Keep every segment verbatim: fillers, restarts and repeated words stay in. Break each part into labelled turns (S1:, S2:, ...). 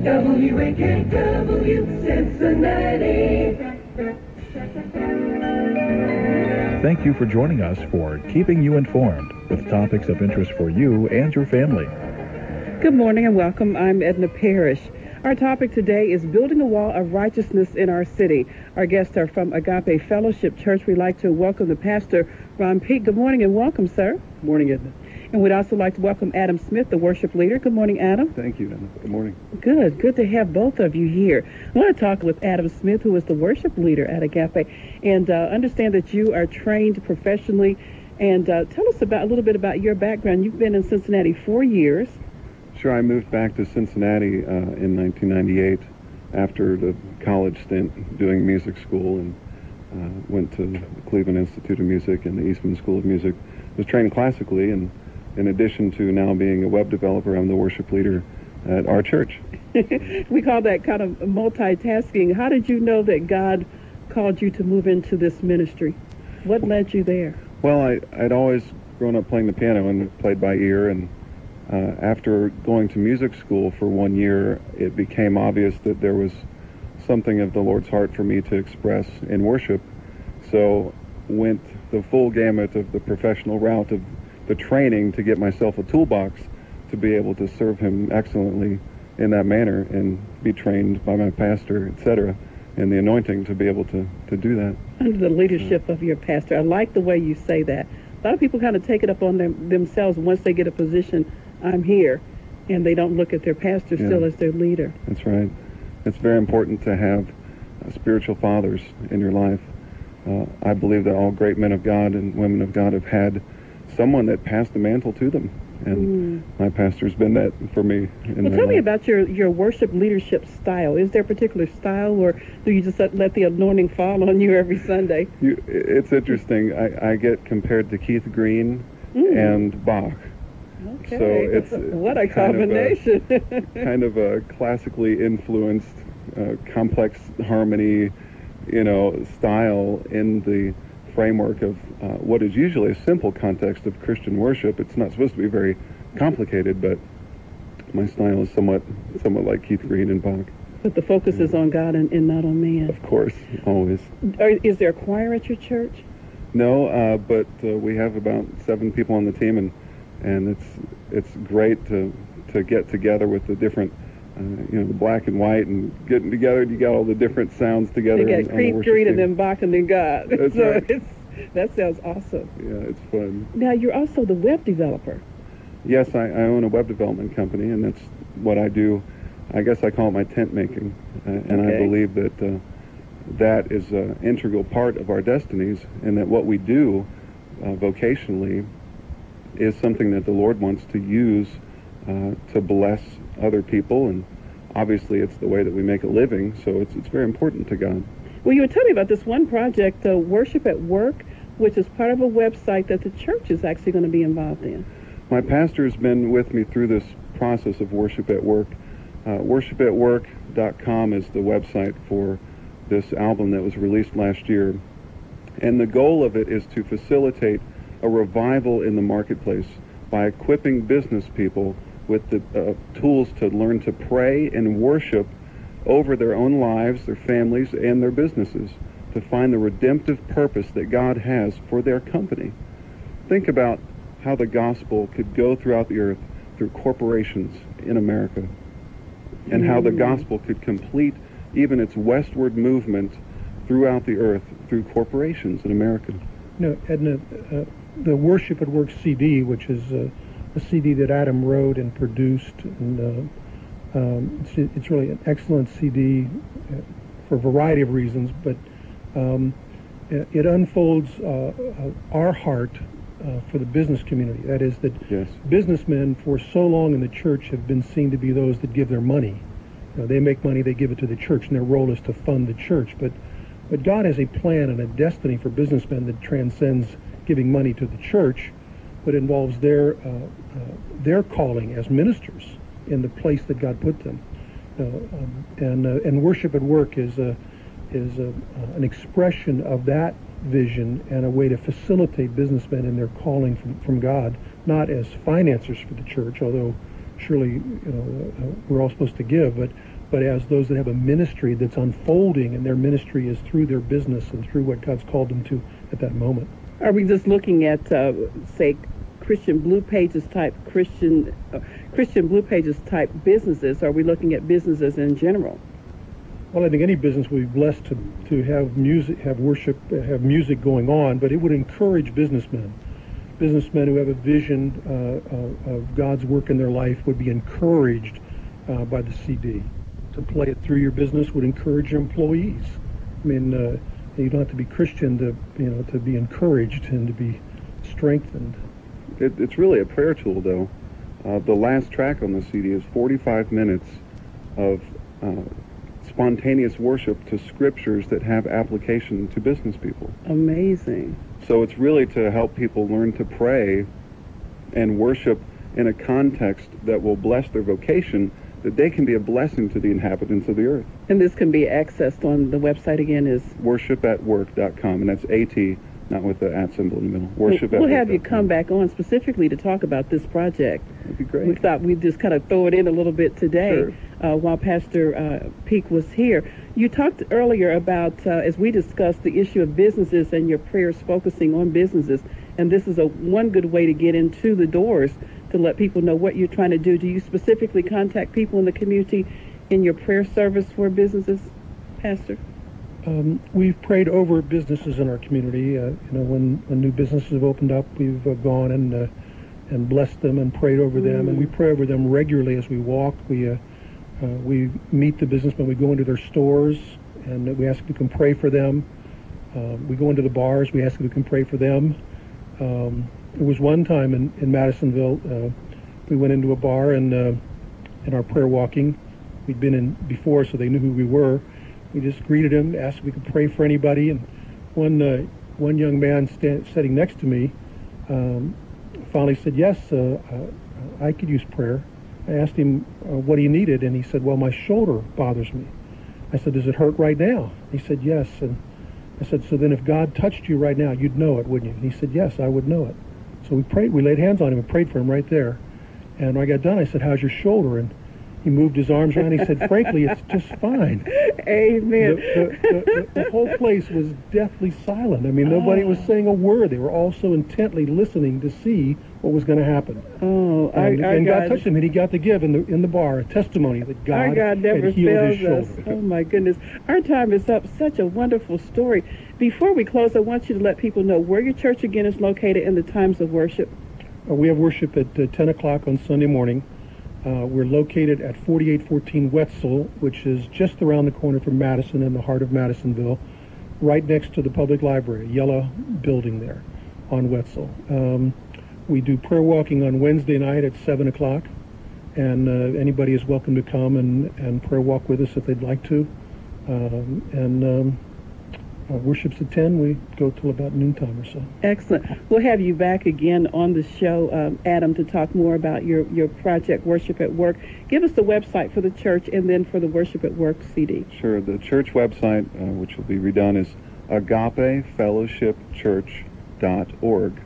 S1: W A K W Cincinnati.
S2: Thank you for joining us for Keeping You Informed with topics of interest for you and your family.
S3: Good morning and welcome. I'm Edna Parrish. Our topic today is building a wall of righteousness in our city. Our guests are from Agape Fellowship Church. We'd like to welcome the pastor, Ron Peake. Good morning and welcome, sir.
S4: Good morning, Edna.
S3: And we'd also like to welcome Adam Smith, the worship leader. Good morning, Adam.
S4: Thank you, Edna. Good morning.
S3: Good. Good to have both of you here. I want to talk with Adam Smith, who is the worship leader at Agape, and uh, understand that you are trained professionally. And uh, tell us about a little bit about your background. You've been in Cincinnati four years.
S4: Sure, I moved back to Cincinnati uh, in nineteen ninety-eight after the college stint doing music school, and uh, went to the Cleveland Institute of Music and the Eastman School of Music. Was trained classically, and in addition to now being a web developer, I'm the worship leader at our church.
S3: We call that kind of multitasking. How did you know that God called you to move into this ministry? What led you there?
S4: Well, I, I'd always grown up playing the piano and played by ear, and uh, after going to music school for one year, it became obvious that there was something of the Lord's heart for me to express in worship. So went the full gamut of the professional route of the training to get myself a toolbox to be able to serve him excellently in that manner and be trained by my pastor, et cetera, and the anointing to be able to, to do that.
S3: Under the leadership of your pastor. I like the way you say that. A lot of people kind of take it up on them, themselves once they get a position, I'm here, and they don't look at their pastor
S4: Yeah.
S3: still as their leader.
S4: That's right. It's very important to have uh, spiritual fathers in your life. Uh, I believe that all great men of God and women of God have had someone that passed the mantle to them, and mm. my pastor's been that for me. In
S3: well, tell
S4: life.
S3: me about your, your worship leadership style. Is there a particular style, or do you just let the anointing fall on you every Sunday?
S4: You, it's interesting. I, I get compared to Keith Green mm. and Bach.
S3: Okay.
S4: So it's
S3: what a combination.
S4: Kind of a, kind of a classically influenced, uh, complex harmony, you know, style in the framework of uh, what is usually a simple context of Christian worship. It's not supposed to be very complicated, but my style is somewhat somewhat like Keith Green and Bach.
S3: But the focus yeah. is on God and, and not on man.
S4: Of course, always.
S3: Are, is there a choir at your church?
S4: No, uh, but uh, we have about seven people on the team, and and it's it's great to to get together with the different, uh, you know, the black and white, and getting together. You got all the different sounds together.
S3: You got Keith Green and then Bach and then God.
S4: That's
S3: so
S4: right.
S3: It's, that sounds awesome.
S4: Yeah, it's fun.
S3: Now, you're also the web developer.
S4: Yes, I, I own a web development company, and that's what I do. I guess I call it my tent making, uh, and
S3: okay.
S4: I believe that uh, that is an integral part of our destinies, and that what we do uh, vocationally is something that the Lord wants to use uh, to bless other people, and obviously it's the way that we make a living, so it's it's very important to God.
S3: Well, you were telling me about this one project, uh, Worship at Work, which is part of a website that the church is actually going to be involved in.
S4: My pastor's been with me through this process of Worship at Work. Uh, worship at work dot com is the website for this album that was released last year. And the goal of it is to facilitate a revival in the marketplace by equipping business people with the uh, tools to learn to pray and worship over their own lives, their families, and their businesses, to find the redemptive purpose that God has for their company. Think about how the gospel could go throughout the earth through corporations in America, and how the gospel could complete even its westward movement throughout the earth through corporations in America.
S5: You know, Edna, uh, the Worship at Work C D, which is uh, a C D that Adam wrote and produced, and uh, um, it's, it's really an excellent C D uh, for a variety of reasons, but um, it unfolds uh, uh, our heart uh, for the business community. That is, that
S4: yes.
S5: businessmen for so long in the church have been seen to be those that give their money. You know, they make money, they give it to the church, and their role is to fund the church. But but God has a plan and a destiny for businessmen that transcends giving money to the church, but involves their uh, uh, their calling as ministers in the place that God put them. Uh, um, and uh, and Worship at Work is a is a, uh, an expression of that vision and a way to facilitate businessmen in their calling from, from God, not as financiers for the church, although surely, you know, uh, we're all supposed to give, but but as those that have a ministry that's unfolding, and their ministry is through their business and through what God's called them to at that moment.
S3: Are we just looking at, uh, say, Christian Blue Pages type Christian uh, Christian Blue Pages type businesses? Are we looking at businesses in general?
S5: Well, I think any business would be blessed to to have music, have worship, have music going on, but it would encourage businessmen. Businessmen who have a vision uh, uh, of God's work in their life would be encouraged uh, by the C D. To play it through your business would encourage your employees. I mean, uh, you don't have to be Christian to, you know, to be encouraged and to be strengthened.
S4: It, it's really a prayer tool, though. Uh, the last track on the C D is forty-five minutes of uh, spontaneous worship to scriptures that have application to business people.
S3: Amazing.
S4: So it's really to help people learn to pray and worship in a context that will bless their vocation, that they can be a blessing to the inhabitants of the earth.
S3: And this can be accessed on the website again is?
S4: worship at work dot com, and that's A T, not with the at symbol in the middle. worship
S3: We'll
S4: at
S3: have you
S4: work dot com.
S3: come back on specifically to talk about this project.
S4: That'd be great.
S3: We thought we'd just kind of throw it in a little bit today
S4: Sure.
S3: uh, while Pastor uh, Peak was here. You talked earlier about, uh, as we discussed, the issue of businesses and your prayers focusing on businesses. And this is a one good way to get into the doors to let people know what you're trying to do. Do you specifically contact people in the community in your prayer service for businesses, Pastor?
S5: Um, we've prayed over businesses in our community. Uh, you know, when, when new businesses have opened up, we've uh, gone and uh, and blessed them and prayed over them,
S3: Mm.
S5: and we pray over them regularly as we walk. We uh, uh, we meet the businessmen. We go into their stores and we ask if we can pray for them. Um, we go into the bars. We ask if we can pray for them. Um, there was one time in in Madisonville, uh, we went into a bar and uh, in our prayer walking, we'd been in before, so they knew who we were. We just greeted him, asked if we could pray for anybody, and one uh, one young man stand, sitting next to me um, finally said, yes, uh, uh, I could use prayer. I asked him uh, what he needed, and he said, well, my shoulder bothers me. I said, does it hurt right now? He said, yes. And I said, so then if God touched you right now, you'd know it, wouldn't you? And he said, yes, I would know it. So we prayed, we laid hands on him and prayed for him right there. And when I got done, I said, how's your shoulder? And he moved his arms around. He said, frankly, it's just fine.
S3: Amen.
S5: The, the, the, the whole place was deathly silent. I mean, nobody was saying a word. They were all so intently listening to see what was going to happen.
S3: Oh, our,
S5: And,
S3: our
S5: and God
S3: God,
S5: touched him, and he got to give in the in the bar a testimony that
S3: our
S5: God,
S3: God never
S5: had healed his
S3: fails
S5: shoulder.
S3: us. Oh my goodness. Our time is up. Such a wonderful story. Before we close, I want you to let people know where your church again is located and the times of worship.
S5: Uh, we have worship at uh, ten o'clock on Sunday morning. Uh, we're located at forty-eight fourteen Wetzel, which is just around the corner from Madison in the heart of Madisonville, right next to the public library, a yellow building there on Wetzel. Um, we do prayer walking on Wednesday night at seven o'clock, and uh, anybody is welcome to come and, and prayer walk with us if they'd like to. Um, and um, uh, worship's at ten. We go till about noontime or so.
S3: Excellent. We'll have you back again on the show, um, Adam, to talk more about your, your project, Worship at Work. Give us the website for the church and then for the Worship at Work C D.
S4: Sure. The church website, uh, which will be redone, is agape fellowship church dot org.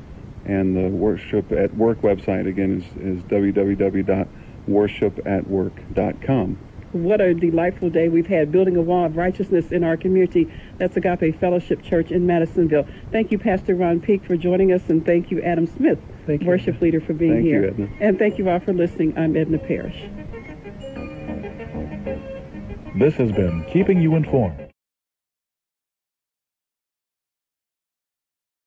S4: And the Worship at Work website, again, is, is w w w dot worship at work dot com.
S3: What a delightful day we've had, building a wall of righteousness in our community. That's Agape Fellowship Church in Madisonville. Thank you, Pastor Ron Peak, for joining us, and thank you, Adam Smith,
S5: Thank you,
S3: worship
S5: Edna.
S3: leader, for being
S4: Thank you,
S3: here.
S4: Edna.
S3: And thank you all for listening. I'm Edna Parrish.
S2: This has been Keeping You Informed